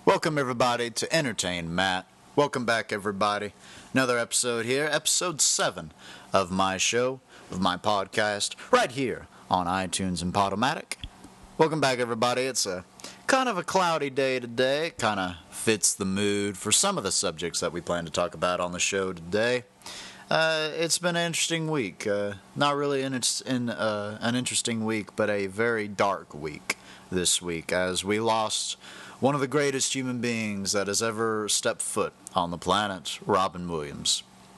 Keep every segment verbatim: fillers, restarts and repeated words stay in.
Welcome everybody to Entertain Matt. Welcome back everybody. Another episode here, episode seven of my show, of my podcast, right here on iTunes and Podomatic. Welcome back everybody. It's a kind of a cloudy day today. It kind of fits the mood for some of the subjects that we plan to talk about on the show today. Uh, it's been an interesting week. Uh, not really in, in uh, an interesting week, but a very dark week this week as we lost one of the greatest human beings that has ever stepped foot on the planet, Robin Williams.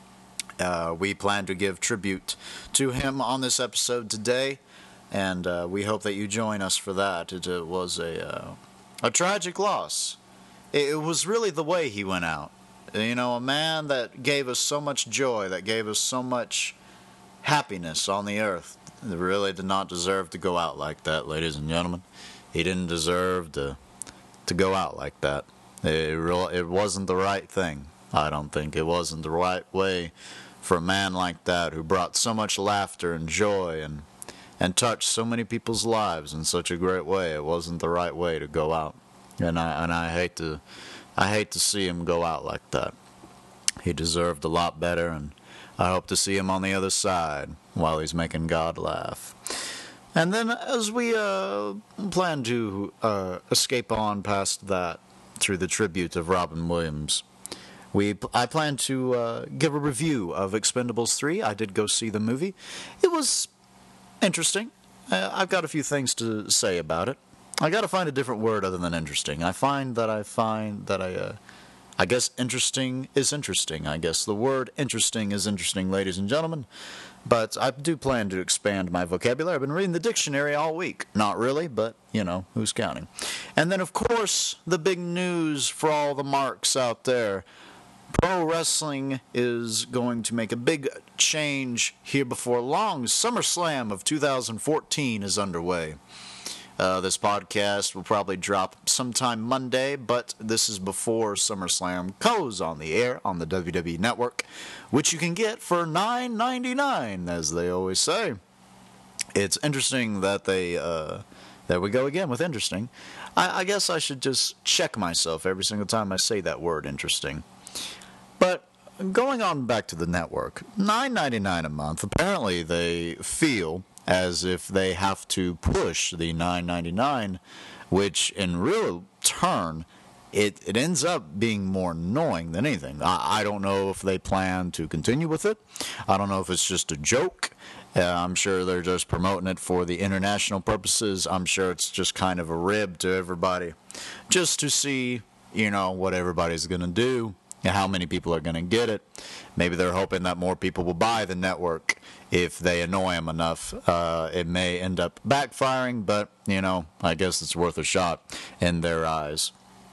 Uh, we plan to give tribute to him on this episode today, and uh, we hope that you join us for that. It, it was a uh, a tragic loss. It, it was really the way he went out. You know, a man that gave us so much joy, that gave us so much happiness on the earth, really did not deserve to go out like that, ladies and gentlemen. He didn't deserve to to go out like that. It, real, it wasn't the right thing, I don't think. It wasn't the right way for a man like that who brought so much laughter and joy and and touched so many people's lives in such a great way. It wasn't the right way to go out. And I and I hate to I hate to see him go out like that. He deserved a lot better, and I hope to see him on the other side while he's making God laugh. And then as we uh, plan to uh, escape on past that through the tribute of Robin Williams, we I plan to uh, give a review of Expendables three. I did go see the movie. It was interesting. Uh, I've got a few things to say about it. I got to find a different word other than interesting. I find that I find that I, uh, I guess interesting is interesting. I guess the word interesting is interesting, ladies and gentlemen. But I do plan to expand my vocabulary. I've been reading the dictionary all week. Not really, but, you know, who's counting? And then, of course, the big news for all the marks out there. Pro wrestling is going to make a big change here before long. SummerSlam of two thousand fourteen is underway. Uh, this podcast will probably drop sometime Monday, but this is before SummerSlam goes on the air on the W W E Network, which you can get for nine ninety-nine, as they always say. It's interesting that they, uh, there we go again with interesting. I, I guess I should just check myself every single time I say that word, interesting. But going on back to the network, nine ninety-nine a month, apparently they feel as if they have to push the nine ninety-nine, which in real turn, it, it ends up being more annoying than anything. I, I don't know if they plan to continue with it. I don't know if it's just a joke. Uh, I'm sure they're just promoting it for the international purposes. I'm sure it's just kind of a rib to everybody, just to see, you know, what everybody's going to do, how many people are going to get it. Maybe they're hoping that more people will buy the network if they annoy them enough. Uh, it may end up backfiring, but, you know, I guess it's worth a shot in their eyes.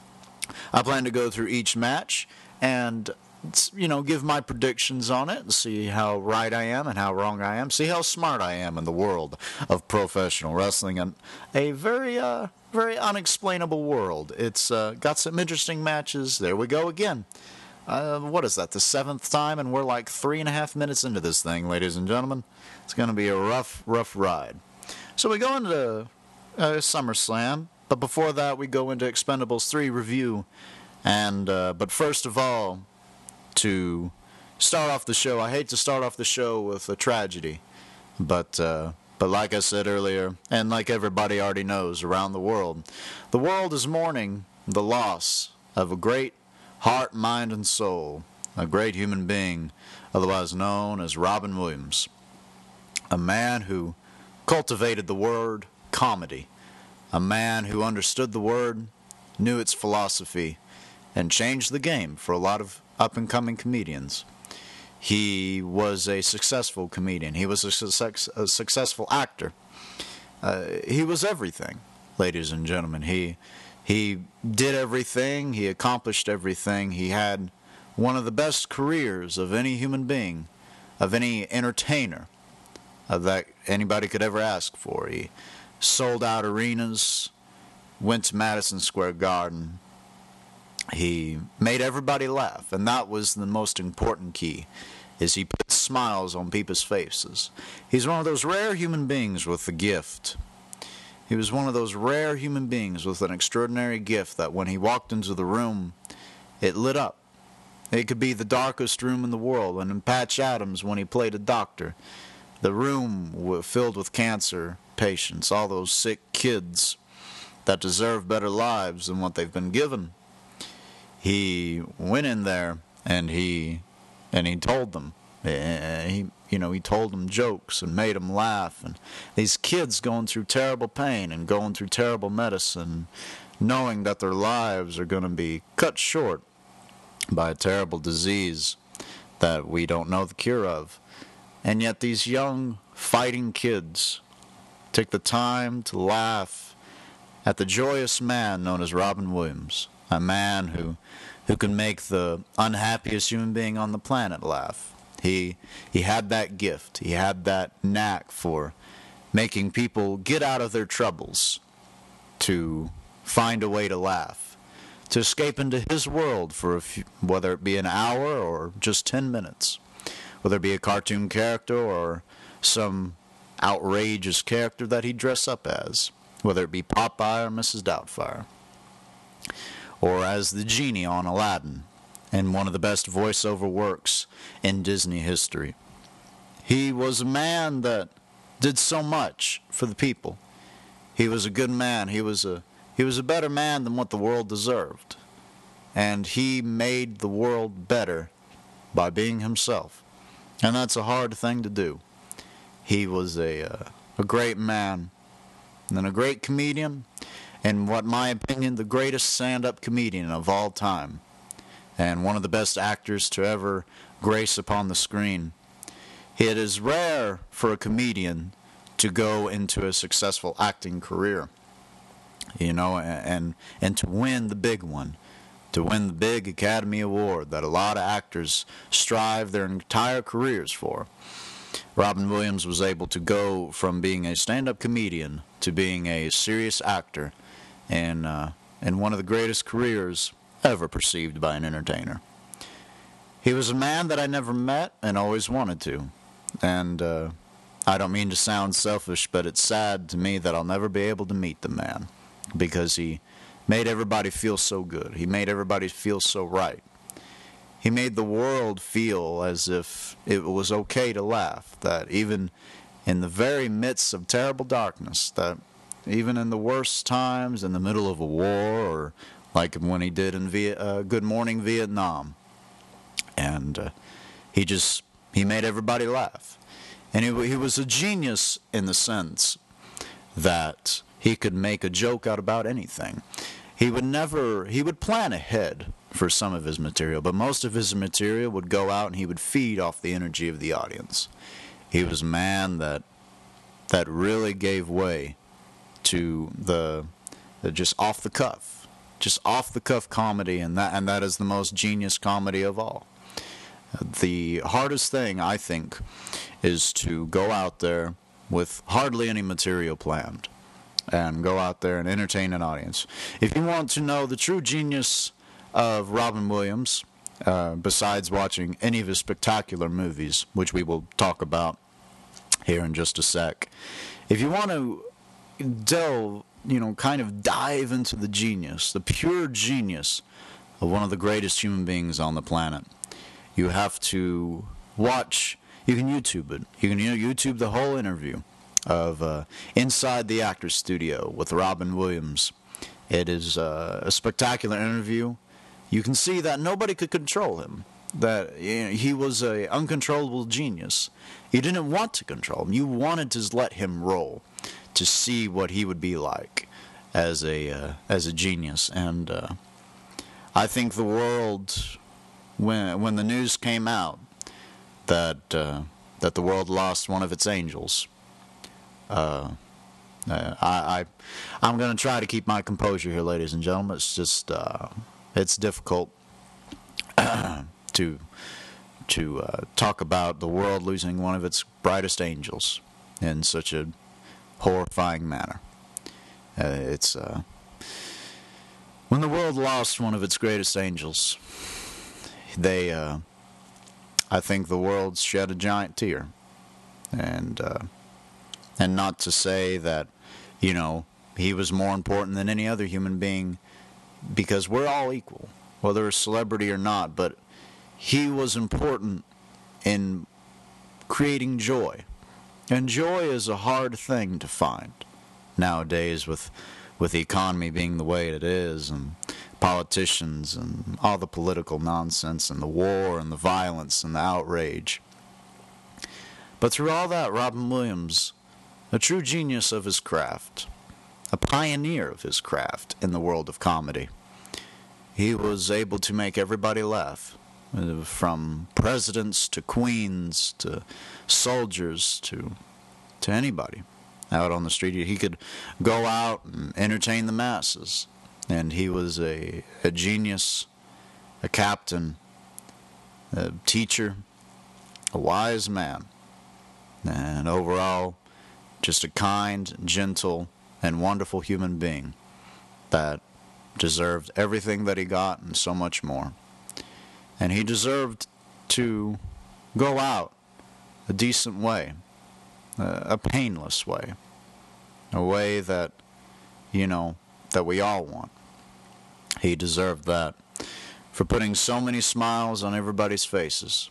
I plan to go through each match and, you know, give my predictions on it and see how right I am and how wrong I am. See how smart I am in the world of professional wrestling. And a very, uh, very unexplainable world. It's uh, got some interesting matches. There we go again. Uh, what is that, the seventh time, and we're like three and a half minutes into this thing, ladies and gentlemen. It's going to be a rough, rough ride. So we go into uh, SummerSlam, but before that we go into Expendables three review. And uh, but first of all, to start off the show, I hate to start off the show with a tragedy, but uh, but like I said earlier, and like everybody already knows around the world, the world is mourning the loss of a great heart, mind, and soul, a great human being, otherwise known as Robin Williams, a man who cultivated the word comedy, a man who understood the word, knew its philosophy, and changed the game for a lot of up-and-coming comedians. He was a successful comedian. He was a, success, a successful actor. Uh, he was everything, ladies and gentlemen. He He did everything. He accomplished everything. He had one of the best careers of any human being, of any entertainer, uh, that anybody could ever ask for. He sold out arenas, went to Madison Square Garden. He made everybody laugh, and that was the most important key, is he put smiles on people's faces. He's one of those rare human beings with the gift. he was one of those rare human beings with an extraordinary gift that when he walked into the room, it lit up. It could be the darkest room in the world, and in Patch Adams, when he played a doctor, the room was filled with cancer patients, all those sick kids that deserve better lives than what they've been given. He went in there and he and he told them. He, you know, he told them jokes and made them laugh. And these kids going through terrible pain and going through terrible medicine, knowing that their lives are going to be cut short by a terrible disease that we don't know the cure of. And yet these young fighting kids take the time to laugh at the joyous man known as Robin Williams, a man who who can make the unhappiest human being on the planet laugh. He he had that gift. He had that knack for making people get out of their troubles to find a way to laugh, to escape into his world for a few, whether it be an hour or just ten minutes, whether it be a cartoon character or some outrageous character that he'd dress up as, whether it be Popeye or Missus Doubtfire, or as the genie on Aladdin, and one of the best voiceover works in Disney history. He was a man that did so much for the people. He was a good man. He was a he was a better man than what the world deserved. And he made the world better by being himself. And that's a hard thing to do. He was a uh, a great man and a great comedian, and what my opinion, the greatest stand-up comedian of all time, and one of the best actors to ever grace upon the screen. It is rare for a comedian to go into a successful acting career, you know, and and to win the big one, to win the big Academy Award that a lot of actors strive their entire careers for. Robin Williams was able to go from being a stand-up comedian to being a serious actor, and uh, in one of the greatest careers ever perceived by an entertainer. He was a man that I never met and always wanted to. And uh, I don't mean to sound selfish, but it's sad to me that I'll never be able to meet the man, because he made everybody feel so good. He made everybody feel so right. He made the world feel as if it was okay to laugh, that even in the very midst of terrible darkness, that even in the worst times, in the middle of a war, or like when he did in Viet, uh, Good Morning Vietnam. And uh, he just, he made everybody laugh. And he, he was a genius in the sense that he could make a joke out about anything. He would never, he would plan ahead for some of his material, but most of his material would go out and he would feed off the energy of the audience. He was a man that, that really gave way to the, the just off the cuff. Just off-the-cuff comedy, and that and that is the most genius comedy of all. The hardest thing, I think, is to go out there with hardly any material planned, and go out there and entertain an audience. If you want to know the true genius of Robin Williams, uh, besides watching any of his spectacular movies, which we will talk about here in just a sec, if you want to delve, you know, kind of dive into the genius, the pure genius of one of the greatest human beings on the planet, you have to watch, you can YouTube it. You can YouTube the whole interview of uh, Inside the Actors Studio with Robin Williams. It is uh, a spectacular interview. You can see that nobody could control him, that you know, he was an uncontrollable genius. You didn't want to control him. You wanted to let him roll, to see what he would be like as a uh, as a genius. And uh, I think the world, when when the news came out that uh, that the world lost one of its angels, uh, uh, I, I I'm going to try to keep my composure here, ladies and gentlemen. It's just uh, it's difficult to to uh, talk about the world losing one of its brightest angels in such a horrifying manner. Uh, it's uh, when the world lost one of its greatest angels, they, uh, I think the world shed a giant tear, and uh, and not to say that, you know, he was more important than any other human being because we're all equal, whether a celebrity or not, but he was important in creating joy. And joy is a hard thing to find nowadays with with the economy being the way it is, and politicians and all the political nonsense and the war and the violence and the outrage. But through all that, Robin Williams, a true genius of his craft, a pioneer of his craft in the world of comedy, he was able to make everybody laugh, from presidents to queens to soldiers to to anybody out on the street. He could go out and entertain the masses, and he was a, a genius, a captain, a teacher, a wise man, and overall just a kind, gentle, and wonderful human being that deserved everything that he got and so much more. And he deserved to go out a decent way, a painless way, a way that, you know, that we all want. He deserved that for putting so many smiles on everybody's faces.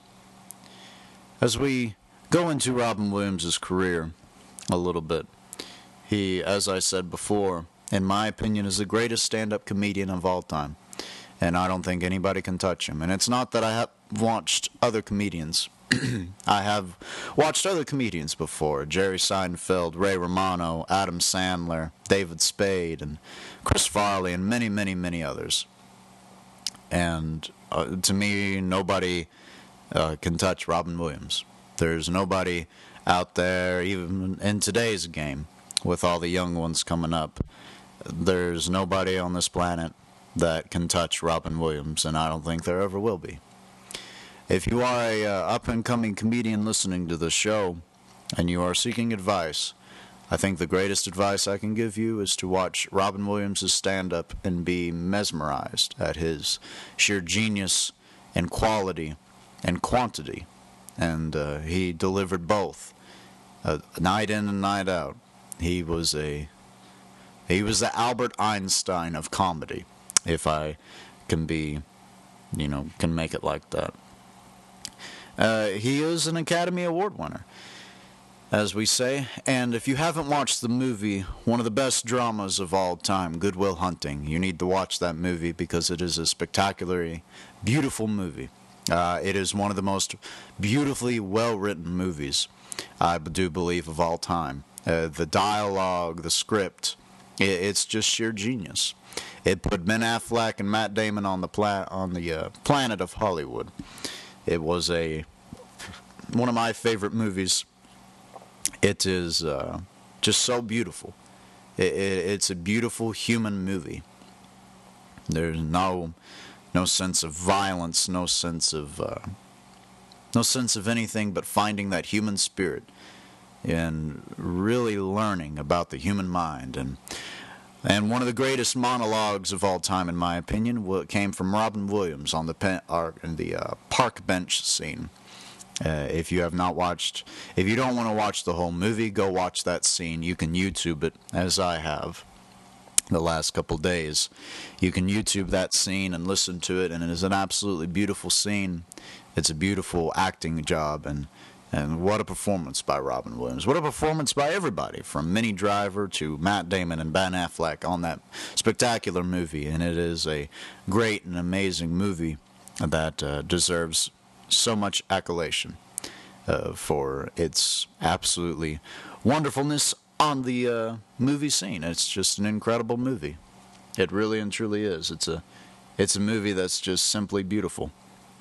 As we go into Robin Williams' career a little bit, he, as I said before, in my opinion, is the greatest stand-up comedian of all time. And I don't think anybody can touch him. And it's not that I have watched other comedians. I have watched other comedians before. Jerry Seinfeld, Ray Romano, Adam Sandler, David Spade, and Chris Farley, and many, many, many others. And uh, to me, nobody uh, can touch Robin Williams. There's nobody out there, even in today's game, with all the young ones coming up. There's nobody on this planet that can touch Robin Williams, and I don't think there ever will be. If you are a uh, up-and-coming comedian listening to the show, and you are seeking advice, I think the greatest advice I can give you is to watch Robin Williams' stand-up and be mesmerized at his sheer genius and quality and quantity. And uh, he delivered both, uh, night in and night out. He was a he was the Albert Einstein of comedy, if I can be, you know, can make it like that. Uh, he is an Academy Award winner, as we say, and if you haven't watched the movie, one of the best dramas of all time, Good Will Hunting, you need to watch that movie because it is a spectacularly beautiful movie. Uh, it is one of the most beautifully well-written movies, I do believe, of all time. Uh, the dialogue, the script, it, it's just sheer genius. It put Ben Affleck and Matt Damon on the pla- on the uh, planet of Hollywood. It was a one of my favorite movies. It is uh, just so beautiful. It, it, it's a beautiful human movie. There's no no sense of violence, no sense of uh, no sense of anything but finding that human spirit and really learning about the human mind. And and one of the greatest monologues of all time, in my opinion, came from Robin Williams on the pen, or in the uh, park bench scene. Uh, if you have not watched, if you don't want to watch the whole movie, go watch that scene. You can YouTube it, as I have the last couple days. You can YouTube that scene and listen to it, and it is an absolutely beautiful scene. It's a beautiful acting job, and and what a performance by Robin Williams. What a performance by everybody, from Minnie Driver to Matt Damon and Ben Affleck on that spectacular movie. And it is a great and amazing movie that uh, deserves so much accolation uh, for its absolutely wonderfulness on the uh, movie scene. It's just an incredible movie. It really and truly is. It's a, it's a movie that's just simply beautiful.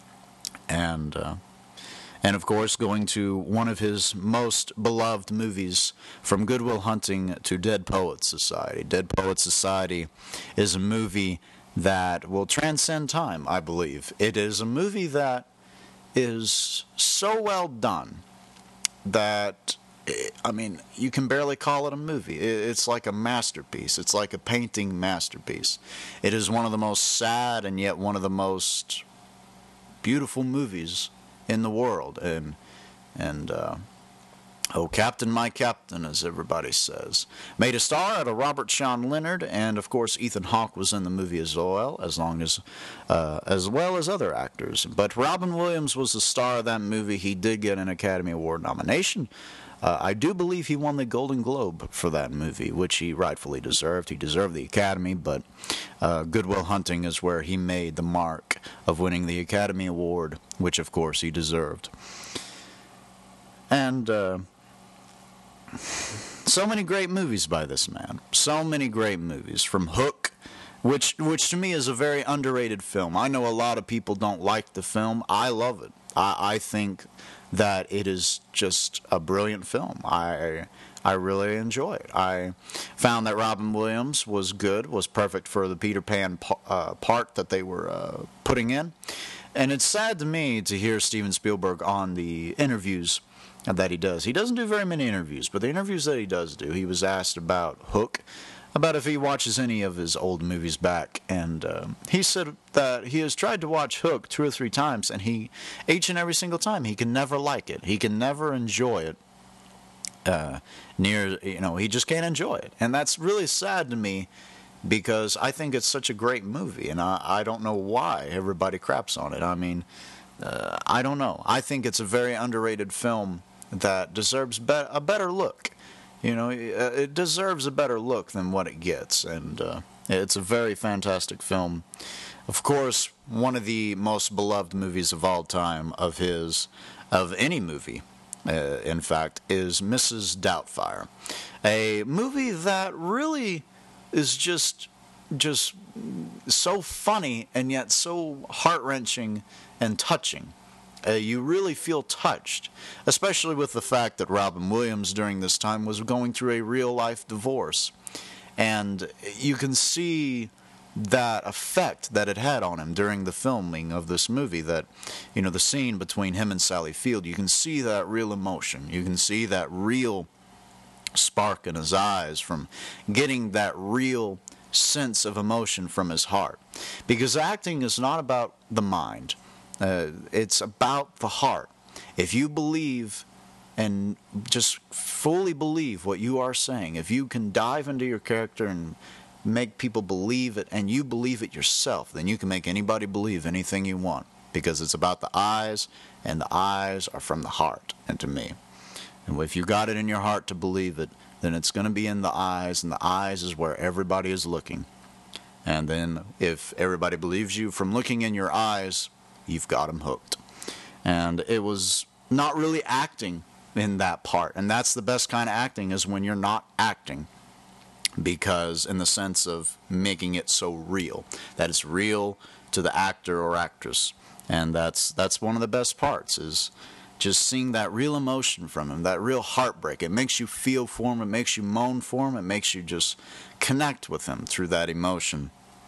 And uh, and of course, going to one of his most beloved movies, from Good Will Hunting to Dead Poets Society. Dead Poets Society is a movie that will transcend time, I believe. It is a movie that is so well done that, I mean, you can barely call it a movie. It's like a masterpiece. It's like a painting masterpiece. It is one of the most sad and yet one of the most beautiful movies in the world. And and uh, Oh, Captain, my Captain, as everybody says. Made a star out of Robert Sean Leonard, and of course Ethan Hawke was in the movie as well, as long as, uh, as well as other actors. But Robin Williams was the star of that movie. He did get an Academy Award nomination. Uh, I do believe he won the Golden Globe for that movie, which he rightfully deserved. He deserved the Academy, but uh, Good Will Hunting is where he made the mark of winning the Academy Award, which of course he deserved. And uh, so many great movies by this man. So many great movies. From Hook, which which to me is a very underrated film. I know a lot of people don't like the film. I love it. I, I think that it is just a brilliant film. I I really enjoy it. I found that Robin Williams was good, was perfect for the Peter Pan uh, part that they were uh, putting in. And it's sad to me to hear Steven Spielberg on the interviews that he does. He doesn't do very many interviews, but the interviews that he does do, he was asked about Hook, about if he watches any of his old movies back, and uh, he said that he has tried to watch Hook two or three times, and he, each and every single time, he can never like it. He can never enjoy it. Uh, near, you know, he just can't enjoy it, and that's really sad to me, because I think it's such a great movie, and I, I don't know why everybody craps on it. I mean, uh, I don't know. I think it's a very underrated film that deserves be a better look. You know, it deserves a better look than what it gets, and uh, it's a very fantastic film. Of course, one of the most beloved movies of all time of his, of any movie, uh, in fact, is Missus Doubtfire, a movie that really is just, just so funny and yet so heart-wrenching and touching. Uh, you really feel touched, especially with the fact that Robin Williams during this time was going through a real-life divorce. And you can see that effect that it had on him during the filming of this movie, that, you know, the scene between him and Sally Field, you can see that real emotion. You can see that real spark in his eyes from getting that real sense of emotion from his heart. Because acting is not about the mind. Uh, it's about the heart. If you believe and just fully believe what you are saying, if you can dive into your character and make people believe it, and you believe it yourself, then you can make anybody believe anything you want, because it's about the eyes, and the eyes are from the heart, and to me. And if you got it in your heart to believe it, then it's going to be in the eyes, and the eyes is where everybody is looking. And then if everybody believes you from looking in your eyes, you've got them hooked. And it was not really acting in that part, and that's the best kind of acting, is when you're not acting, because in the sense of making it so real, that it's real to the actor or actress. And that's that's one of the best parts, is just seeing that real emotion from him, that real heartbreak. It makes you feel for him, it makes you moan for him, it makes you just connect with him through that emotion.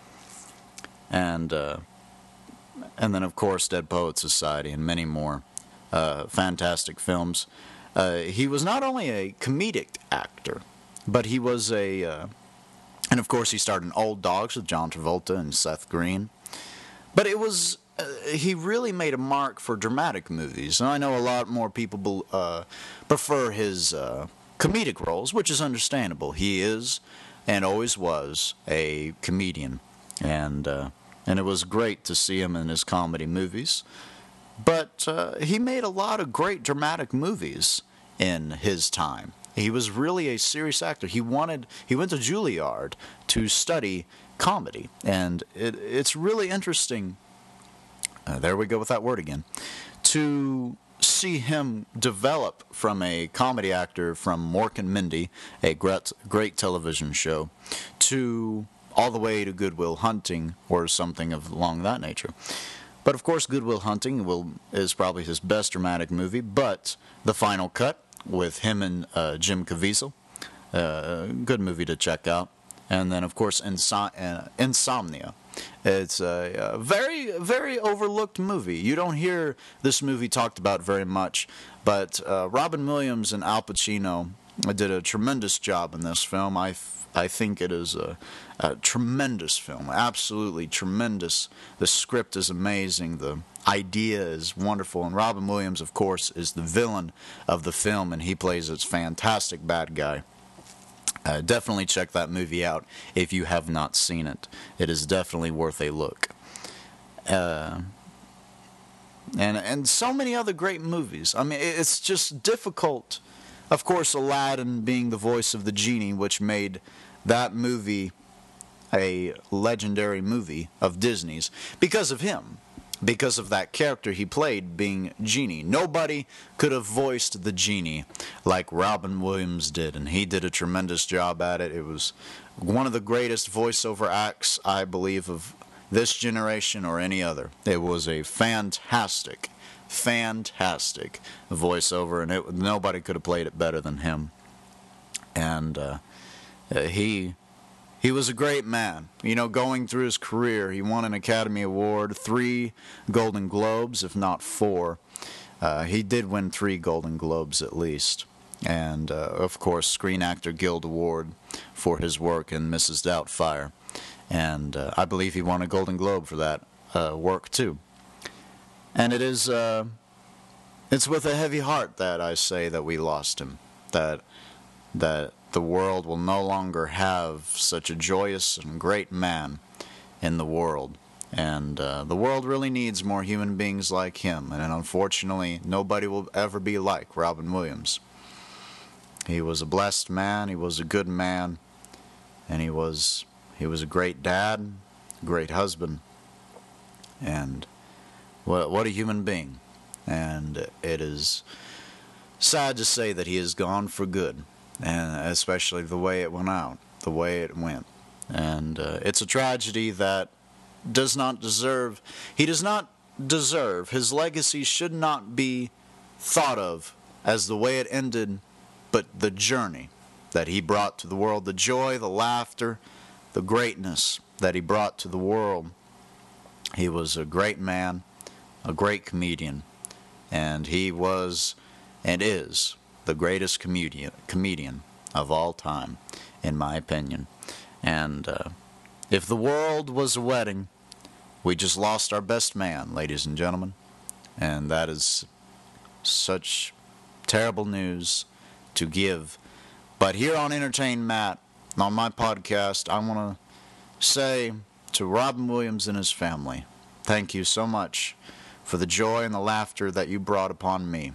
And uh And then, of course, Dead Poets Society and many more uh, fantastic films. Uh, he was not only a comedic actor, but he was a... Uh, and, of course, he starred in Old Dogs with John Travolta and Seth Green. But it was... Uh, he really made a mark for dramatic movies. And I know a lot more people uh, prefer his uh, comedic roles, which is understandable. He is, and always was, a comedian. And... Uh, And it was great to see him in his comedy movies. But uh, he made a lot of great dramatic movies in his time. He was really a serious actor. He wanted, he went to Juilliard to study comedy. And it, it's really interesting, uh, there we go with that word again, to see him develop from a comedy actor from Mork and Mindy, a great, great television show, to... all the way to Good Will Hunting, or something of along that nature. But of course, Good Will Hunting will, is probably his best dramatic movie, but The Final Cut, with him and uh, Jim Caviezel, uh, good movie to check out. And then, of course, Inso uh, Insomnia. It's a, a very, very overlooked movie. You don't hear this movie talked about very much, but uh, Robin Williams and Al Pacino did a tremendous job in this film. I, I think it is a, a tremendous film, absolutely tremendous. The script is amazing, the idea is wonderful, and Robin Williams, of course, is the villain of the film, and he plays its fantastic bad guy. Uh, definitely check that movie out if you have not seen it. It is definitely worth a look. Uh, and and so many other great movies. I mean, it's just difficult. Of course, Aladdin being the voice of the genie, which made that movie a legendary movie of Disney's because of him, because of that character he played being Genie. Nobody could have voiced the Genie like Robin Williams did, and he did a tremendous job at it. It was one of the greatest voiceover acts, I believe, of this generation or any other. It was a fantastic fantastic voiceover, and it, nobody could have played it better than him. And uh, he he was a great man. You know, going through his career, he won an Academy Award, three Golden Globes, if not four. Uh, he did win three Golden Globes at least. And, uh, of course, Screen Actor Guild Award for his work in Missus Doubtfire. And uh, I believe he won a Golden Globe for that uh, work, too. And it is, uh, it's with a heavy heart that I say that we lost him, that that the world will no longer have such a joyous and great man in the world. And uh, the world really needs more human beings like him, and unfortunately, nobody will ever be like Robin Williams. He was a blessed man, he was a good man, and he was, he was a great dad, great husband, and What, what a human being. And it is sad to say that he is gone for good, and especially the way it went out, the way it went. And uh, it's a tragedy that does not deserve, he does not deserve, his legacy should not be thought of as the way it ended, but the journey that he brought to the world, the joy, the laughter, the greatness that he brought to the world. He was a great man, a great comedian, and he was and is the greatest comedian comedian of all time, in my opinion. And uh, if the world was a wedding, we just lost our best man, ladies and gentlemen, and that is such terrible news to give. But here on Entertain Matt, on my podcast, I want to say to Robin Williams and his family, thank you so much for the joy and the laughter that you brought upon me.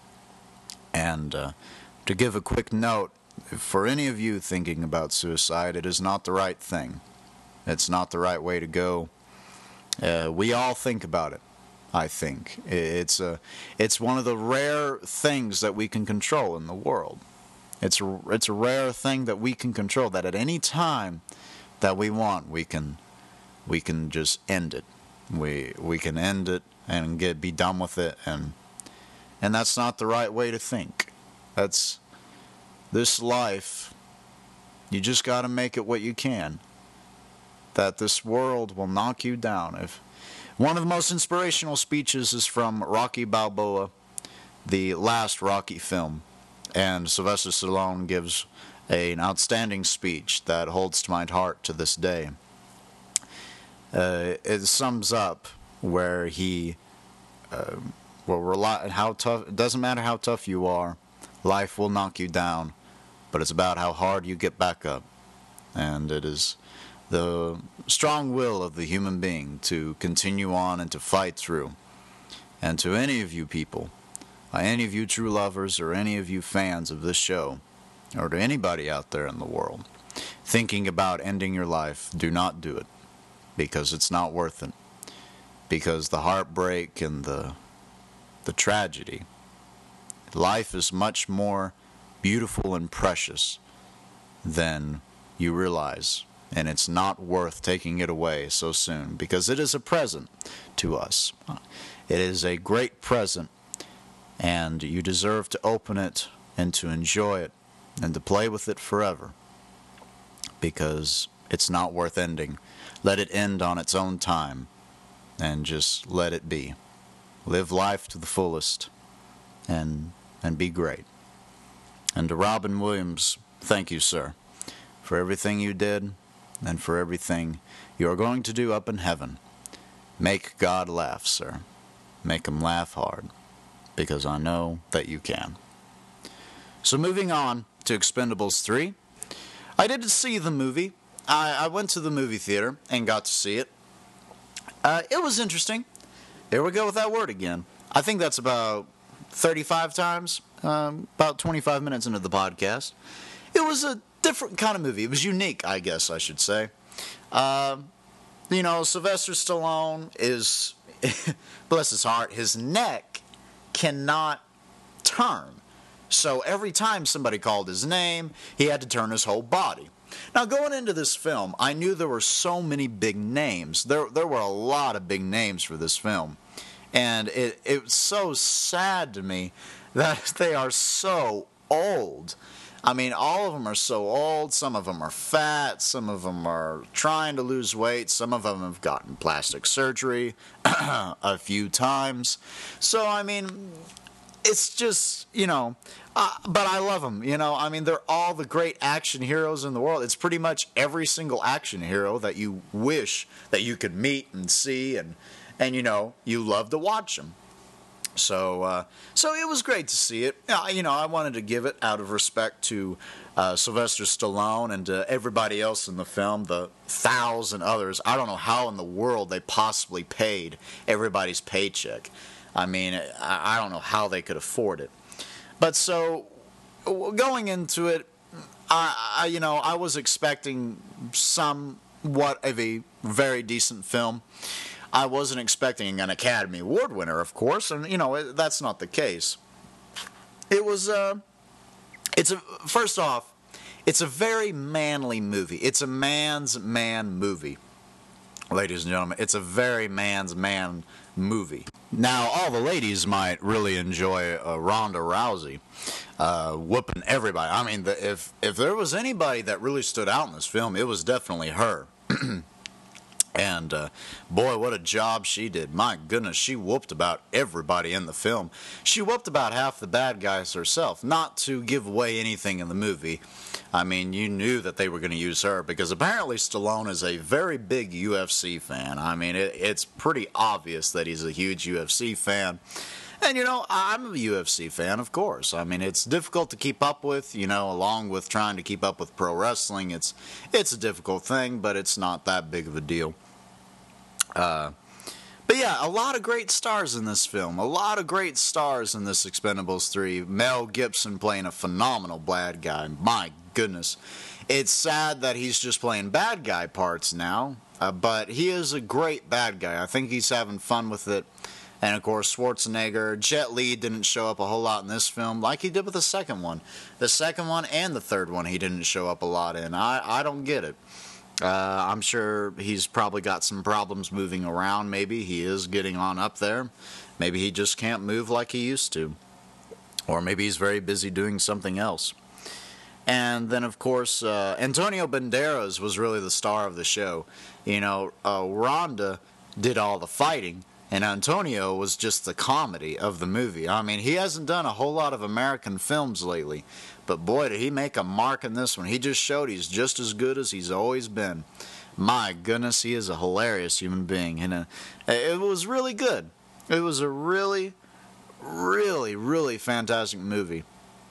And uh, to give a quick note, for any of you thinking about suicide, it is not the right thing. It's not the right way to go. Uh, we all think about it, I think. It's a, it's one of the rare things that we can control in the world. It's a, it's a rare thing that we can control, that at any time that we want, we can, we can just end it. We we can end it and get be done with it, and and that's not the right way to think. That's this life. You just got to make it what you can. That this world will knock you down. If one of the most inspirational speeches is from Rocky Balboa, the last Rocky film, and Sylvester Stallone gives a, an outstanding speech that holds to my heart to this day. Uh, it sums up where he uh, will rely how tough. It doesn't matter how tough you are, life will knock you down, but it's about how hard you get back up. And it is the strong will of the human being to continue on and to fight through. And to any of you people, any of you true lovers, or any of you fans of this show, or to anybody out there in the world thinking about ending your life, do not do it. Because it's not worth it. Because the heartbreak and the the tragedy, life is much more beautiful and precious than you realize, and it's not worth taking it away so soon, because it is a present to us. It is a great present, and you deserve to open it and to enjoy it and to play with it forever, because it's not worth ending. Let it end on its own time, and just let it be. Live life to the fullest, and and be great. And to Robin Williams, thank you, sir, for everything you did and for everything you are going to do up in heaven. Make God laugh, sir. Make him laugh hard, because I know that you can. So moving on to Expendables three. I did see the movie. I, I went to the movie theater and got to see it. Uh, it was interesting. Here we go with that word again. I think that's about thirty-five times, um, about twenty-five minutes into the podcast. It was a different kind of movie. It was unique, I guess I should say. Uh, you know, Sylvester Stallone is, bless his heart, his neck cannot turn. So every time somebody called his name, he had to turn his whole body. Now, going into this film, I knew there were so many big names. There there were a lot of big names for this film. And it, it was so sad to me that they are so old. I mean, all of them are so old. Some of them are fat. Some of them are trying to lose weight. Some of them have gotten plastic surgery a few times. So, I mean, it's just, you know, uh, but I love them, you know. I mean, they're all the great action heroes in the world. It's pretty much every single action hero that you wish that you could meet and see, and, and you know, you love to watch them. So, uh, so it was great to see it. Uh, you know, I wanted to give it out of respect to uh, Sylvester Stallone and to everybody else in the film, the thousand others. I don't know how in the world they possibly paid everybody's paycheck. I mean, I, I don't know how they could afford it. But so, going into it, I, I you know, I was expecting somewhat of a very decent film. I wasn't expecting an Academy Award winner, of course, and, you know, it, that's not the case. It was, uh, it's a, first off, it's a very manly movie. It's a man's man movie, ladies and gentlemen. It's a very man's man movie. Now, all the ladies might really enjoy uh, Ronda Rousey uh, whooping everybody. I mean, the, if, if there was anybody that really stood out in this film, it was definitely her. And, uh, boy, what a job she did. My goodness, she whooped about everybody in the film. She whooped about half the bad guys herself, not to give away anything in the movie. I mean, you knew that they were going to use her, because apparently Stallone is a very big U F C fan. I mean, it, it's pretty obvious that he's a huge U F C fan. And, you know, I'm a U F C fan, of course. I mean, it's difficult to keep up with, you know, along with trying to keep up with pro wrestling. It's it's a difficult thing, but it's not that big of a deal. Uh, but yeah, a lot of great stars in this film. A lot of great stars in this Expendables three. Mel Gibson playing a phenomenal bad guy. My goodness. It's sad that he's just playing bad guy parts now, uh, but he is a great bad guy. I think he's having fun with it. And, of course, Schwarzenegger. Jet Li didn't show up a whole lot in this film, like he did with the second one. The second one and the third one he didn't show up a lot in. I, I don't get it. Uh, I'm sure he's probably got some problems moving around. Maybe he is getting on up there. Maybe he just can't move like he used to. Or maybe he's very busy doing something else. And then, of course, uh, Antonio Banderas was really the star of the show. You know, uh, Rhonda did all the fighting, and Antonio was just the comedy of the movie. I mean, he hasn't done a whole lot of American films lately, but boy, did he make a mark in this one. He just showed he's just as good as he's always been. My goodness, he is a hilarious human being, and uh, it was really good. It was a really, really, really fantastic movie.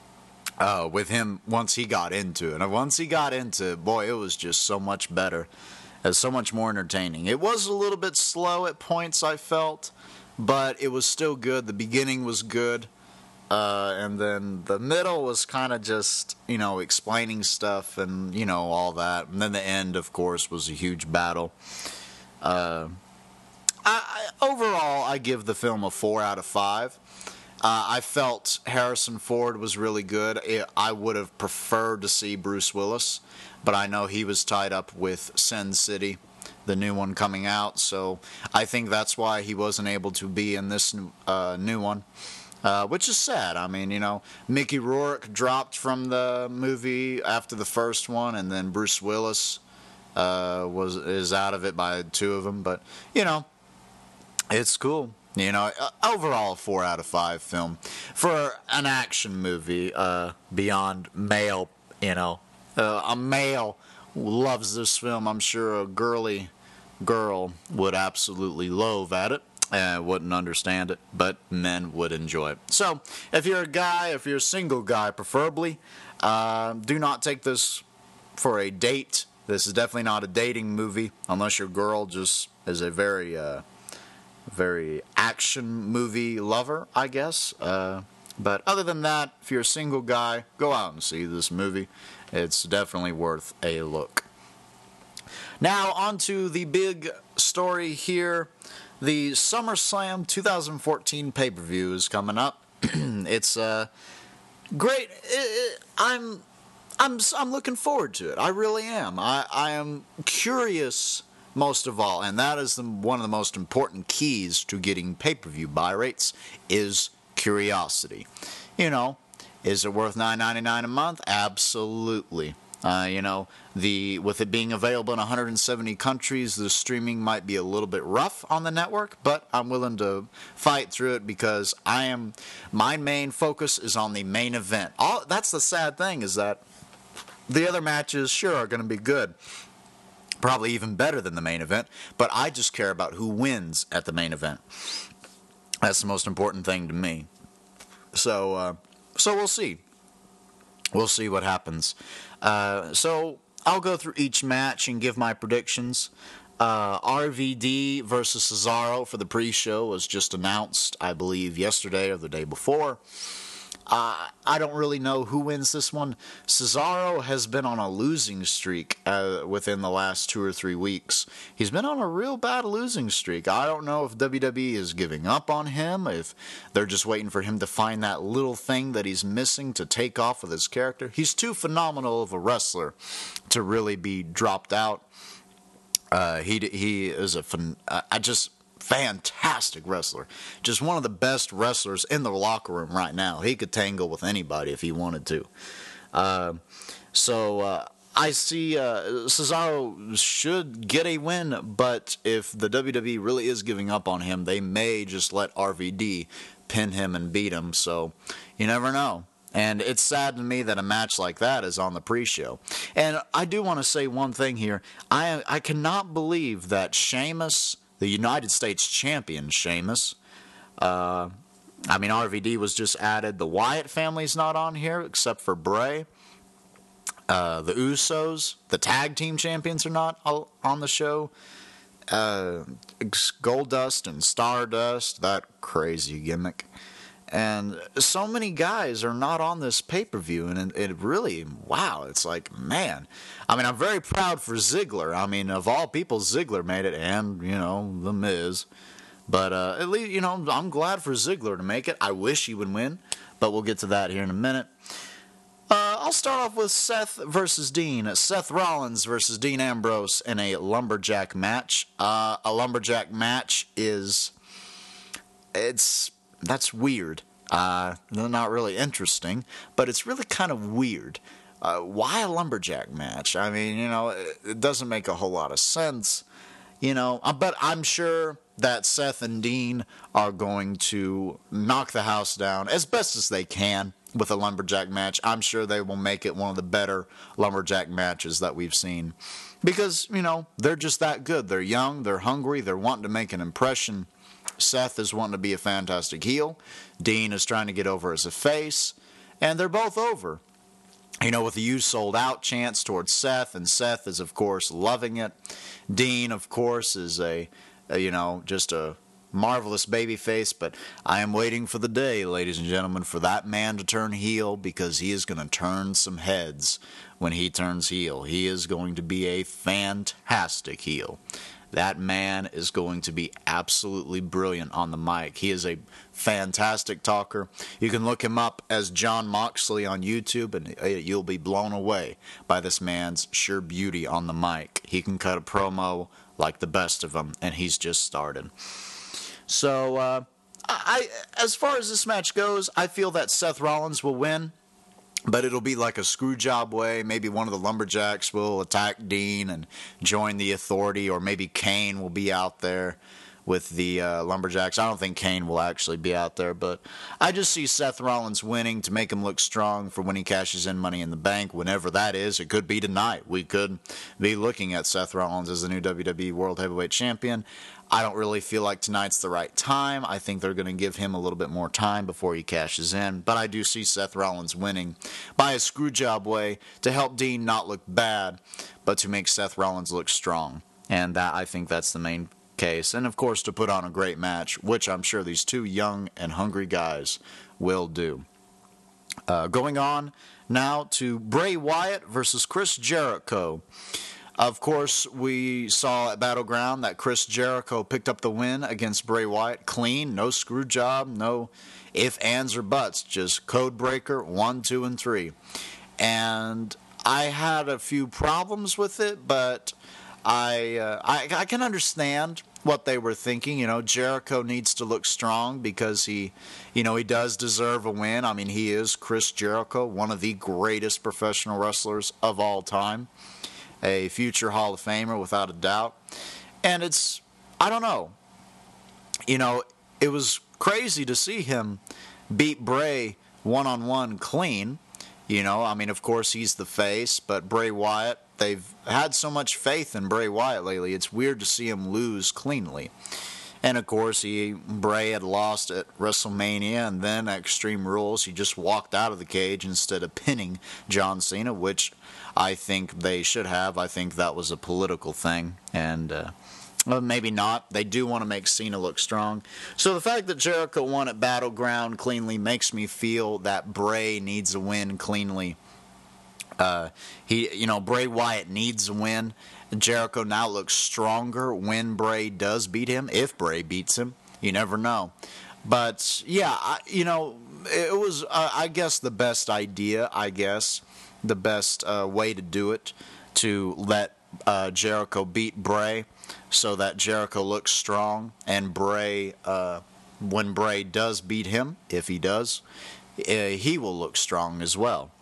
Uh, with him, once he got into it. And once he got into it, boy, it was just so much better. It was so much more entertaining. It was a little bit slow at points, I felt, but it was still good. The beginning was good, uh, and then the middle was kind of just, you know, explaining stuff and, you know, all that. And then the end, of course, was a huge battle. Uh, I, I, overall, I give the film a four out of five. Uh, I felt Harrison Ford was really good. I would have preferred to see Bruce Willis, but I know he was tied up with Sin City, the new one coming out, so I think that's why he wasn't able to be in this uh, new one, uh, which is sad. I mean, you know, Mickey Rourke dropped from the movie after the first one, and then Bruce Willis uh, was is out of it by two of them, but, you know, It's cool. You know, uh, overall, four out of five film for an action movie. Uh, beyond male, you know, uh, a male loves this film. I'm sure a girly girl would absolutely loathe at it. Uh, wouldn't understand it, but men would enjoy it. So, if you're a guy, if you're a single guy, preferably, uh, do not take this for a date. This is definitely not a dating movie, unless your girl just is a very, uh, very action movie lover, I guess. Uh, but other than that, if you're a single guy, go out and see this movie. It's definitely worth a look. Now, on to the big story here. The SummerSlam twenty fourteen pay-per-view is coming up. It's uh, great. It, it, I'm, I'm, I'm looking forward to it. I really am. I, I am curious most of all, and that is the, one of the most important keys to getting pay-per-view buy rates is curiosity. You know, is it worth nine ninety-nine a month? Absolutely. Uh, you know, the with it being available in one hundred seventy countries, the streaming might be a little bit rough on the network, but I'm willing to fight through it because I am my main focus is on the main event. All that's the sad thing is that the other matches sure are going to be good, probably even better than the main event, but I just care about who wins at the main event. That's the most important thing to me. So, uh, so we'll see. We'll see what happens. Uh, so I'll go through each match and give my predictions. Uh, R V D versus Cesaro for the pre-show was just announced, I believe, yesterday or the day before. Uh, I don't really know who wins this one. Cesaro has been on a losing streak uh, within the last two or three weeks. He's been on a real bad losing streak. I don't know if W W E is giving up on him, if they're just waiting for him to find that little thing that he's missing to take off with his character. He's too phenomenal of a wrestler to really be dropped out. Uh, he he is a phen- I just. fantastic wrestler. Just one of the best wrestlers in the locker room right now. He could tangle with anybody if he wanted to. Uh, so uh, I see uh, Cesaro should get a win, but if the W W E really is giving up on him, they may just let R V D pin him and beat him. So you never know. And it's sad to me that a match like that is on the pre-show. And I do want to say one thing here. I I cannot believe that Sheamus, the United States champion Sheamus. Uh, I mean, R V D was just added. The Wyatt family's not on here except for Bray. Uh, the Usos, the tag team champions, are not on the show. Uh, Goldust and Stardust, that crazy gimmick. And so many guys are not on this pay-per-view, and it, it really, wow, it's like, man. I mean, I'm very proud for Ziggler. I mean, of all people, Ziggler made it, and, you know, The Miz. But uh, at least, you know, I'm glad for Ziggler to make it. I wish he would win, but we'll get to that here in a minute. Uh, I'll start off with Seth versus Dean. Seth Rollins versus Dean Ambrose in a lumberjack match. Uh, a lumberjack match is, it's... That's weird. Uh, not really interesting, but it's really kind of weird. Uh, why a lumberjack match? I mean, you know, it, it doesn't make a whole lot of sense. You know, uh, but I'm sure that Seth and Dean are going to knock the house down as best as they can with a lumberjack match. I'm sure they will make it one of the better lumberjack matches that we've seen. Because, you know, they're just that good. They're young, they're hungry, they're wanting to make an impression. Seth is wanting to be a fantastic heel. Dean is trying to get over as a face. And they're both over. You know, with the "you sold out" chants towards Seth. And Seth is, of course, loving it. Dean, of course, is a, a you know, just a marvelous babyface. But I am waiting for the day, ladies and gentlemen, for that man to turn heel. Because he is going to turn some heads when he turns heel. He is going to be a fantastic heel. That man is going to be absolutely brilliant on the mic. He is a fantastic talker. You can look him up as John Moxley on YouTube, and you'll be blown away by this man's sheer beauty on the mic. He can cut a promo like the best of them, and he's just started. So, uh, I, as far as this match goes, I feel that Seth Rollins will win. But it'll be like a screw job way. Maybe one of the lumberjacks will attack Dean and join the Authority, or maybe Kane will be out there. with the uh, Lumberjacks. I don't think Kane will actually be out there, but I just see Seth Rollins winning to make him look strong for when he cashes in Money in the Bank, whenever that is. It could be tonight. We could be looking at Seth Rollins as the new W W E World Heavyweight Champion. I don't really feel like tonight's the right time. I think they're going to give him a little bit more time before he cashes in. But I do see Seth Rollins winning by a screwjob way to help Dean not look bad, but to make Seth Rollins look strong. And that, I think that's the main case. And, of course, to put on a great match, which I'm sure these two young and hungry guys will do. Uh, going on now to Bray Wyatt versus Chris Jericho. Of course, we saw at Battleground that Chris Jericho picked up the win against Bray Wyatt clean, no screw job, no ifs, ands, or buts, just code breaker, one, two, and three. And I had a few problems with it, but I, uh, I, I can understand what they were thinking. You know, Jericho needs to look strong because he, you know, he does deserve a win. I mean, he is Chris Jericho, one of the greatest professional wrestlers of all time. A future Hall of Famer, without a doubt. And it's, I don't know. You know, it was crazy to see him beat Bray one-on-one clean. You know, I mean, of course, he's the face, but Bray Wyatt, they've had so much faith in Bray Wyatt lately, it's weird to see him lose cleanly. And, of course, he Bray had lost at WrestleMania, and then at Extreme Rules, he just walked out of the cage instead of pinning John Cena, which I think they should have. I think that was a political thing, and uh, well, maybe not. They do want to make Cena look strong. So the fact that Jericho won at Battleground cleanly makes me feel that Bray needs a win cleanly. Uh, he, you know, Bray Wyatt needs a win. Jericho now looks stronger when Bray does beat him, if Bray beats him. You never know. But, yeah, I, you know, it was, uh, I guess, the best idea, I guess, the best uh, way to do it, to let uh, Jericho beat Bray so that Jericho looks strong, and Bray, uh, when Bray does beat him, if he does, uh, he will look strong as well.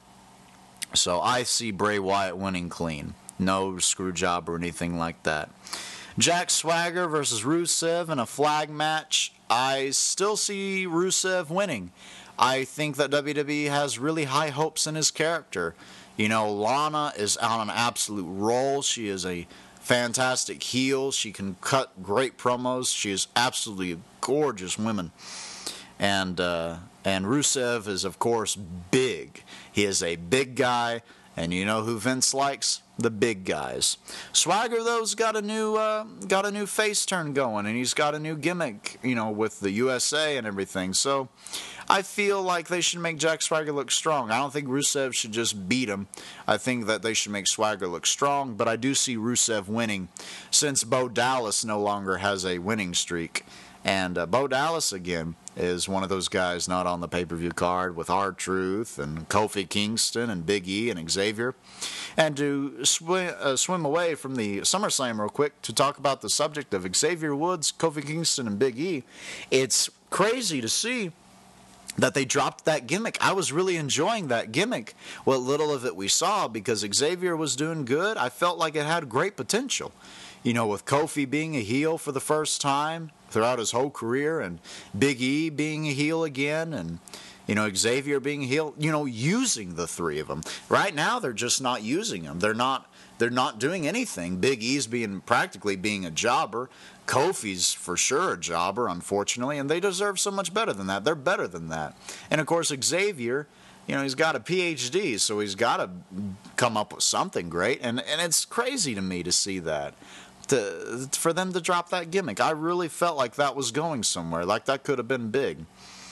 So I see Bray Wyatt winning clean. No screw job or anything like that. Jack Swagger versus Rusev in a flag match. I still see Rusev winning. I think that W W E has really high hopes in his character. You know, Lana is on an absolute roll. She is a fantastic heel. She can cut great promos. She is absolutely a gorgeous woman. And, uh, and Rusev is, of course, big. He is a big guy. And you know who Vince likes? The big guys. Swagger, though's got a new uh, got a new face turn going, and he's got a new gimmick, you know, with the U S A and everything. So I feel like they should make Jack Swagger look strong. I don't think Rusev should just beat him. I think that they should make Swagger look strong, but I do see Rusev winning since Bo Dallas no longer has a winning streak. And uh, Bo Dallas, again, is one of those guys not on the pay-per-view card with R-Truth and Kofi Kingston and Big E and Xavier. And to sw- uh, swim away from the SummerSlam real quick to talk about the subject of Xavier Woods, Kofi Kingston, and Big E, it's crazy to see that they dropped that gimmick. I was really enjoying that gimmick, what little of it we saw, because Xavier was doing good. I felt like it had great potential. You know, with Kofi being a heel for the first time throughout his whole career, and Big E being a heel again, and, you know, Xavier being a heel, you know, using the three of them. Right now, they're just not using them. They're not, they're not doing anything. Big E's being practically being a jobber. Kofi's for sure a jobber, unfortunately, and they deserve so much better than that. They're better than that. And, of course, Xavier, you know, he's got a P H D, so he's got to come up with something great, and, and it's crazy to me to see that. To, for them to drop that gimmick. I really felt like that was going somewhere, like that could have been big.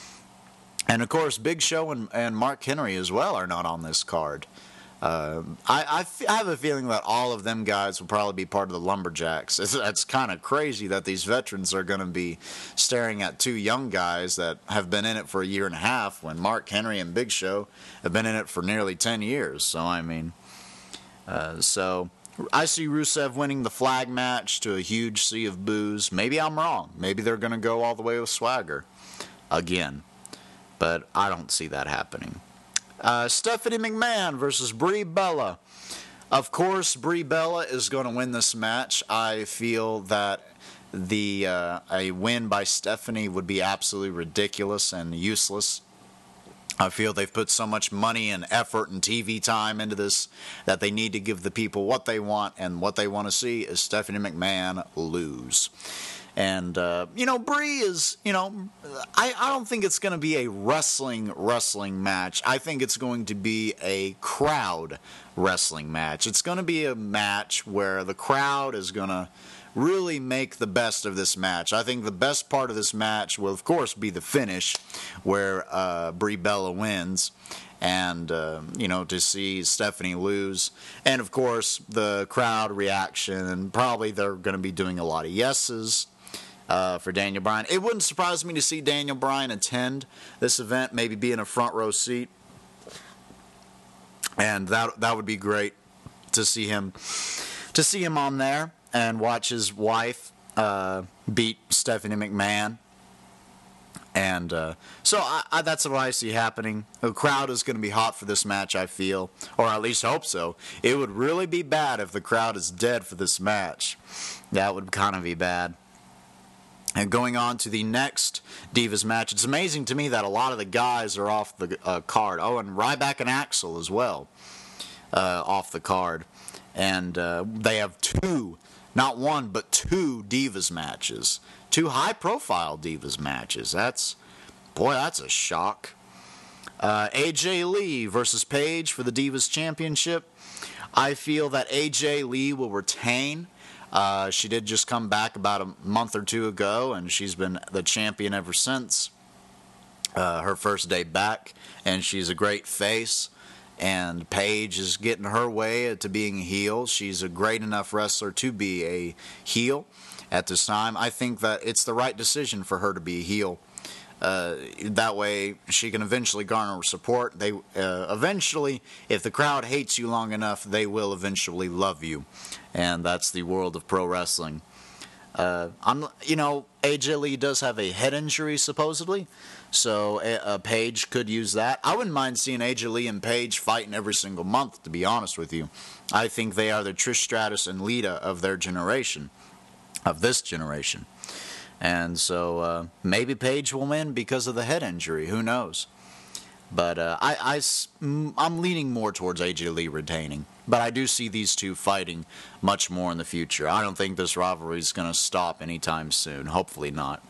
And of course, Big Show and, and Mark Henry as well are not on this card. Uh, I, I, f- I have a feeling that all of them guys will probably be part of the Lumberjacks. It's, it's kind of crazy that these veterans are going to be staring at two young guys that have been in it for a year and a half, when Mark Henry and Big Show have been in it for nearly ten years. So, I mean, uh, so... I see Rusev winning the flag match to a huge sea of boos. Maybe I'm wrong. Maybe they're going to go all the way with Swagger again. But I don't see that happening. Uh, Stephanie McMahon versus Brie Bella. Of course, Brie Bella is going to win this match. I feel that the uh, a win by Stephanie would be absolutely ridiculous and useless. I feel they've put so much money and effort and T V time into this that they need to give the people what they want, and what they want to see is Stephanie McMahon lose. And, uh, you know, Brie is, you know, I, I don't think it's going to be a wrestling, wrestling match. I think it's going to be a crowd wrestling match. It's going to be a match where the crowd is going to really make the best of this match. I think the best part of this match will, of course, be the finish, where uh, Brie Bella wins. And, uh, you know, to see Stephanie lose. And, of course, the crowd reaction. And probably they're going to be doing a lot of yeses. Uh, for Daniel Bryan. It wouldn't surprise me to see Daniel Bryan attend this event, maybe be in a front row seat, and that that would be great to see him to see him on there and watch his wife uh, beat Stephanie McMahon. And uh, so I, I, that's what I see happening. The crowd is going to be hot for this match, I feel, or at least hope so. It would really be bad if the crowd is dead for this match. That would kind of be bad. And going on to the next Divas match, it's amazing to me that a lot of the guys are off the uh, card. Oh, and Ryback and Axel as well, uh, off the card. And uh, they have two, not one, but two Divas matches. Two high-profile Divas matches. That's, boy, that's a shock. Uh, A J Lee versus Paige for the Divas Championship. I feel that A J Lee will retain. Uh, she did just come back about a month or two ago, and she's been the champion ever since uh, her first day back, and she's a great face, and Paige is getting her way to being a heel. She's a great enough wrestler to be a heel at this time. I think that it's the right decision for her to be a heel. Uh, that way she can eventually garner support. They uh, eventually, if the crowd hates you long enough, they will eventually love you. And that's the world of pro wrestling. Uh, I'm, you know, A J Lee does have a head injury, supposedly, so uh, Paige could use that. I wouldn't mind seeing A J Lee and Paige fighting every single month, to be honest with you. I think they are the Trish Stratus and Lita of their generation, of this generation. And so uh, maybe Paige will win because of the head injury. Who knows? But uh, I, I, I'm leaning more towards A J Lee retaining. But I do see these two fighting much more in the future. I don't think this rivalry is going to stop anytime soon. Hopefully not.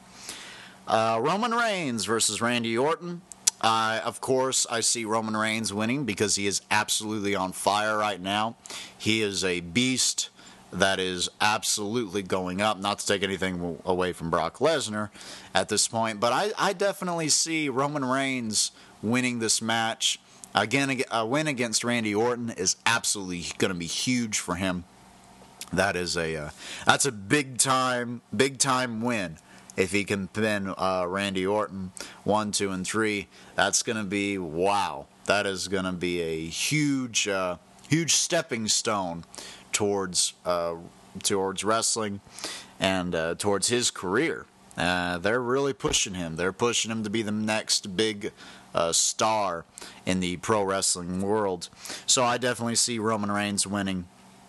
Uh, Roman Reigns versus Randy Orton. Uh, of course, I see Roman Reigns winning because he is absolutely on fire right now. He is a beast that is absolutely going up. Not to take anything away from Brock Lesnar at this point, but I, I definitely see Roman Reigns winning this match. Again, a win against Randy Orton is absolutely going to be huge for him. That is a uh, that's a big time, big time win. If he can pin uh, Randy Orton one, two, and three, that's going to be wow. That is going to be a huge, uh, huge stepping stone towards uh, towards wrestling and uh, towards his career. Uh, they're really pushing him. They're pushing him to be the next big uh, star in the pro wrestling world. So I definitely see Roman Reigns winning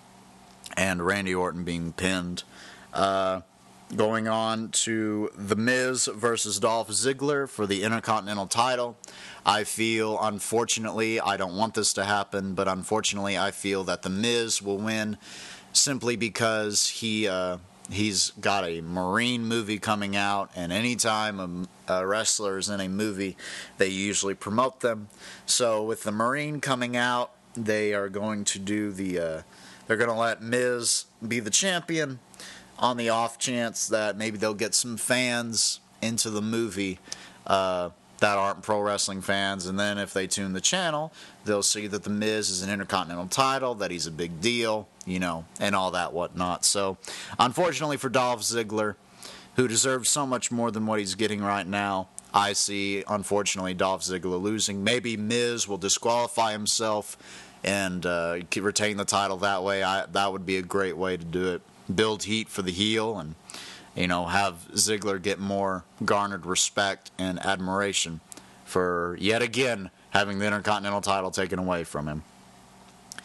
and Randy Orton being pinned. Uh, going on to The Miz versus Dolph Ziggler for the Intercontinental title. I feel, unfortunately, I don't want this to happen, but unfortunately I feel that The Miz will win simply because he uh, he's got a Marine movie coming out, and anytime a, a wrestler is in a movie, they usually promote them. So with the Marine coming out, they are going to do the, uh, they're going to let Miz be the champion on the off chance that maybe they'll get some fans into the movie uh, that aren't pro wrestling fans, and then if they tune the channel, they'll see that The Miz is an Intercontinental title, that he's a big deal, you know, and all that whatnot. So, unfortunately for Dolph Ziggler, who deserves so much more than what he's getting right now, I see, unfortunately, Dolph Ziggler losing. Maybe Miz will disqualify himself and uh, retain the title that way. I, that would be a great way to do it. Build heat for the heel and, you know, have Ziggler get more garnered respect and admiration for, yet again, having the Intercontinental title taken away from him.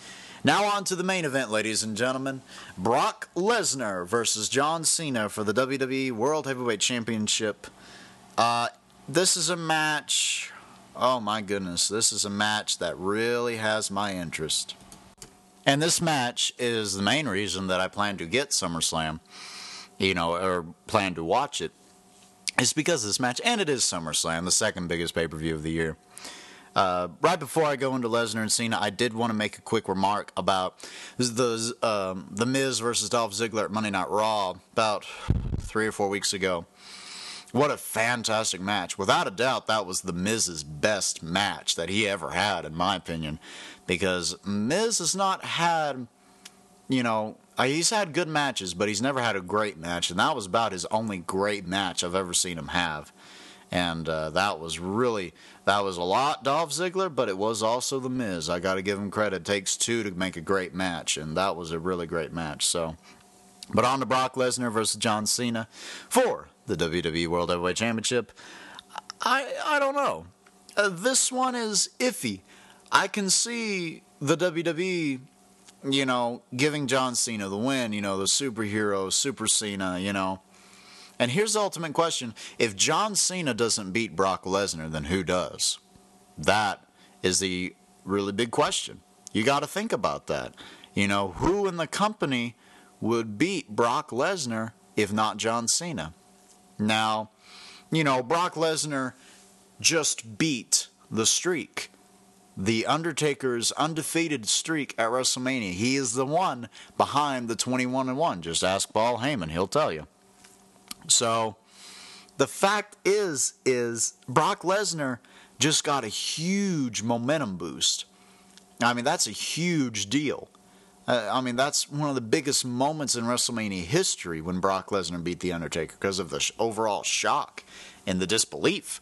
Now on to the main event, ladies and gentlemen. Brock Lesnar versus John Cena for the W W E World Heavyweight Championship. Uh, this is a match, oh my goodness, this is a match that really has my interest. And this match is the main reason that I plan to get SummerSlam, you know, or plan to watch it. It's because of this match, and it is SummerSlam, the second biggest pay-per-view of the year. Uh, right before I go into Lesnar and Cena, I did want to make a quick remark about the um, the Miz versus Dolph Ziggler at Monday Night Raw about three or four weeks ago. What a fantastic match. Without a doubt, that was the Miz's best match that he ever had, in my opinion, because Miz has not had, you know, he's had good matches, but he's never had a great match, and that was about his only great match I've ever seen him have. And uh, that was really, that was a lot Dolph Ziggler, but it was also The Miz. I got to give him credit. It takes two to make a great match, and that was a really great match. So, but on to Brock Lesnar versus John Cena for the W W E World Heavyweight Championship. I I don't know. Uh, this one is iffy. I can see the W W E, you know, giving John Cena the win. You know, the superhero, Super Cena. You know. And here's the ultimate question. If John Cena doesn't beat Brock Lesnar, then who does? That is the really big question. You got to think about that. You know, who in the company would beat Brock Lesnar if not John Cena? Now, you know, Brock Lesnar just beat the streak. The Undertaker's undefeated streak at WrestleMania. He is the one behind the twenty-one and one. Just ask Paul Heyman. He'll tell you. So, the fact is, is Brock Lesnar just got a huge momentum boost. I mean, that's a huge deal. Uh, I mean, that's one of the biggest moments in WrestleMania history when Brock Lesnar beat The Undertaker because of the sh- overall shock and the disbelief.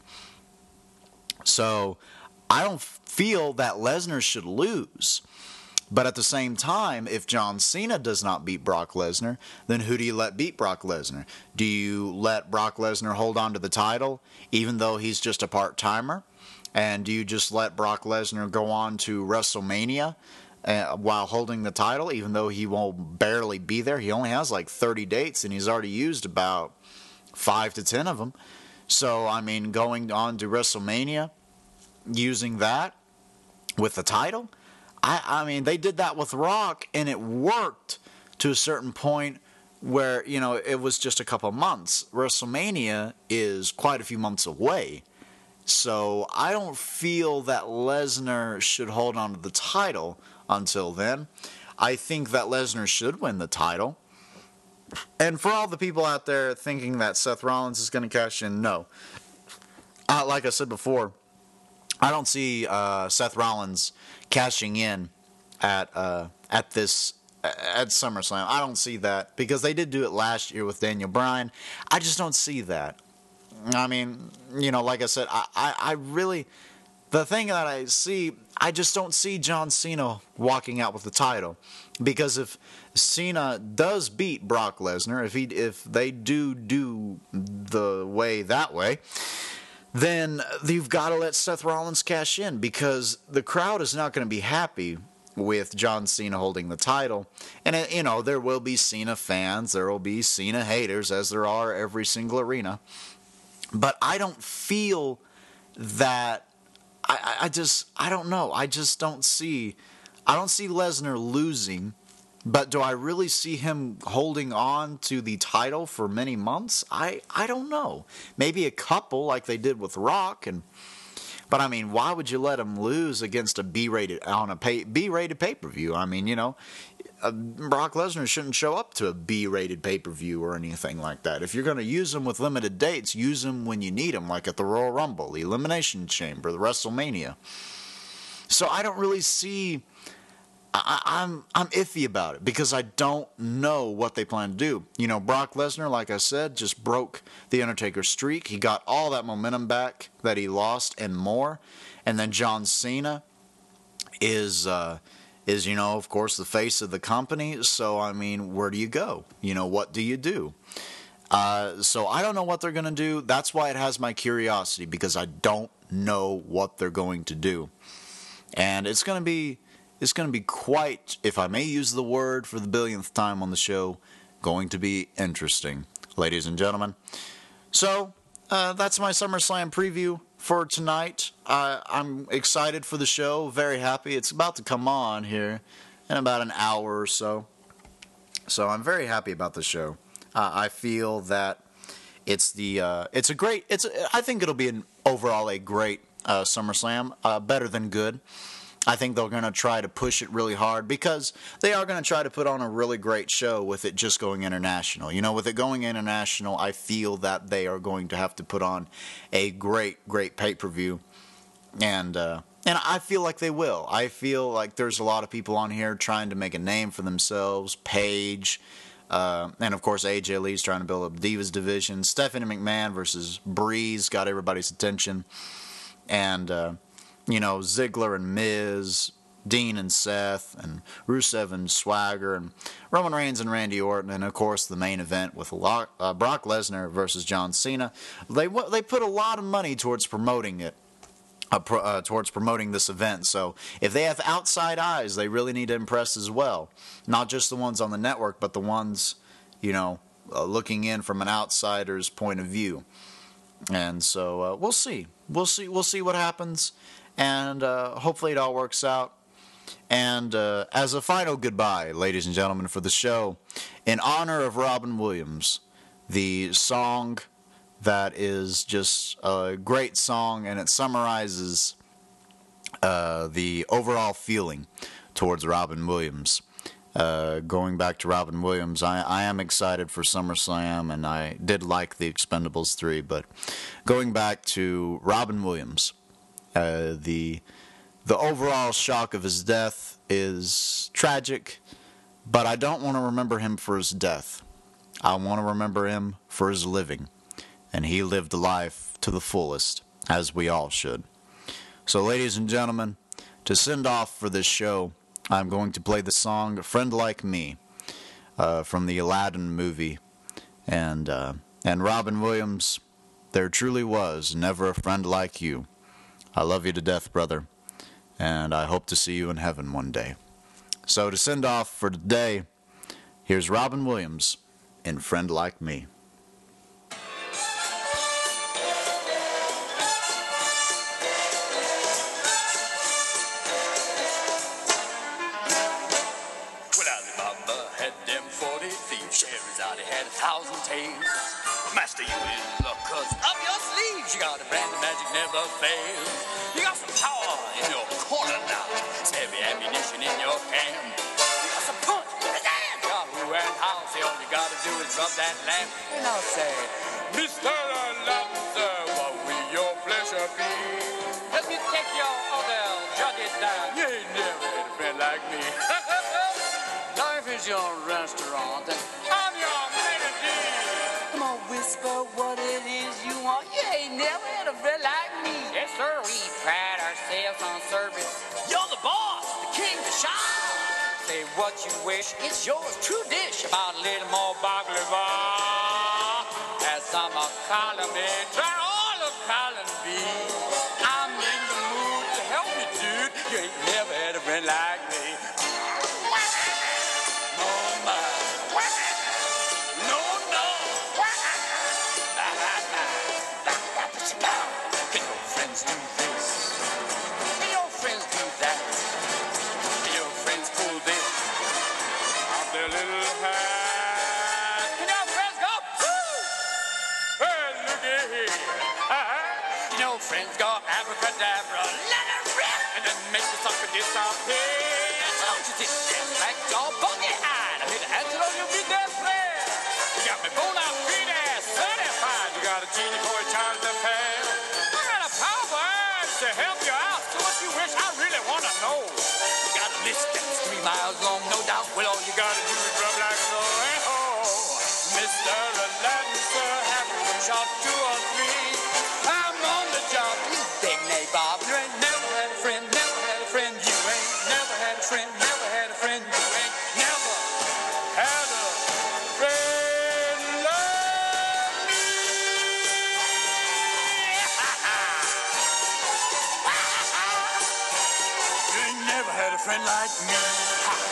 So, I don't feel that Lesnar should lose. But at the same time, if John Cena does not beat Brock Lesnar, then who do you let beat Brock Lesnar? Do you let Brock Lesnar hold on to the title, even though he's just a part-timer? And do you just let Brock Lesnar go on to WrestleMania uh, while holding the title, even though he won't barely be there? He only has like thirty dates, and he's already used about five to ten of them. So, I mean, going on to WrestleMania, using that with the title? I, I mean, they did that with Rock, and it worked to a certain point where, you know, it was just a couple months. WrestleMania is quite a few months away. So I don't feel that Lesnar should hold on to the title until then. I think that Lesnar should win the title. And for all the people out there thinking that Seth Rollins is going to cash in, no. Uh, like I said before, I don't see uh, Seth Rollins cashing in at uh, at this at SummerSlam. I don't see that because they did do it last year with Daniel Bryan. I just don't see that. I mean, you know, like I said, I, I, I really, the thing that I see, I just don't see John Cena walking out with the title, because if Cena does beat Brock Lesnar, if he if they do do the way that way, then you've got to let Seth Rollins cash in, because the crowd is not going to be happy with John Cena holding the title. And, you know, there will be Cena fans, there will be Cena haters, as there are every single arena. But I don't feel that, I, I just, I don't know, I just don't see, I don't see Lesnar losing. But do I really see him holding on to the title for many months? I, I don't know. Maybe a couple like they did with Rock. And but I mean, why would you let him lose against a B-rated on a pay, B-rated pay-per-view? I mean, you know, uh, Brock Lesnar shouldn't show up to a B-rated pay-per-view or anything like that. If you're going to use him with limited dates, use him when you need him, like at the Royal Rumble, the Elimination Chamber, the WrestleMania. So I don't really see. I, I'm I'm iffy about it because I don't know what they plan to do. You know, Brock Lesnar, like I said, just broke the Undertaker streak. He got all that momentum back that he lost and more. And then John Cena is, uh, is you know, of course, the face of the company. So, I mean, where do you go? You know, what do you do? Uh, so I don't know what they're going to do. That's why it has my curiosity, because I don't know what they're going to do. And it's going to be... is going to be quite, if I may use the word for the billionth time on the show, going to be interesting, ladies and gentlemen. So, uh, that's my SummerSlam preview for tonight. Uh, I'm excited for the show, very happy. It's about to come on here in about an hour or so. So I'm very happy about the show. Uh, I feel that it's the uh, it's a great it's a, I think it'll be an overall a great uh, SummerSlam, uh, better than good. I think they're going to try to push it really hard because they are going to try to put on a really great show with it just going international. You know, with it going international, I feel that they are going to have to put on a great, great pay-per-view. And, uh, and I feel like they will. I feel like there's a lot of people on here trying to make a name for themselves. Paige, uh, and of course A J Lee's trying to build up Divas division. Stephanie McMahon versus Breeze got everybody's attention. And, uh, you know, Ziggler and Miz, Dean and Seth, and Rusev and Swagger, and Roman Reigns and Randy Orton, and of course the main event with uh, Brock Lesnar versus John Cena. They they put a lot of money towards promoting it, uh, pro, uh, towards promoting this event. So if they have outside eyes, they really need to impress as well. Not just the ones on the network, but the ones, you know, uh, looking in from an outsider's point of view. And so uh, we'll see. We'll see. We'll see what happens. And uh, hopefully it all works out. And uh, as a final goodbye, ladies and gentlemen, for the show, in honor of Robin Williams, the song that is just a great song, and it summarizes uh, the overall feeling towards Robin Williams. Uh, going back to Robin Williams, I, I am excited for SummerSlam, and I did like the Expendables three, but going back to Robin Williams, Uh, the the overall shock of his death is tragic, but I don't want to remember him for his death. I want to remember him for his living, and he lived life to the fullest, as we all should. So, ladies and gentlemen, to send off for this show, I'm going to play the song "A Friend Like Me" uh, from the Aladdin movie, and uh, and Robin Williams, there truly was never a friend like you. I love you to death, brother, and I hope to see you in heaven one day. So to send off for today, here's Robin Williams in Friend Like Me. Well, Alibaba had them forty thieves, Sherazade had a thousand tales. Master, you in luck, cause up your sleeves you got a brand of magic never fails. You got some power in your corner now, some heavy ammunition in your hand. You got some punch, damn, Yahoo and how. Say all you gotta do is rub that lamp, and I'll say, Mister Aladdin, sir, what will your pleasure be? Let me take your order, jot it down. You ain't never had a friend like me. Life is your restaurant, and I'm your melody. Come on, whisper what it is you want. You ain't never had a friend like me. Yes, sir. We pride ourselves on service. You're the boss, the king, the shine. Say what you wish. It's yours, true dish. About a little more baklava. Add some of column A. Try all of column B. I'm in the mood to help you, dude. You ain't never had a friend like me. Friends go abracadabra, let it rip, and then make the sucker disappear. Don't you think just like your buggy hide? I hit a hatchet on your big ass flare. You got me bone out, feet ass, certified. You got a genie for a charge to pay. I got a power urge to help you out. So what you wish, I really want to know. You got a list that's three miles long, no doubt. Well, all you got to do is rub like so. Hey, ho, Mister Aladdin, sir, have a shot two or three. I'm on the job, you big nabob. You ain't never had a friend, never had a friend. You ain't never had a friend, never had a friend. You ain't never had a friend like me. You ain't never never had a friend like me. Ha!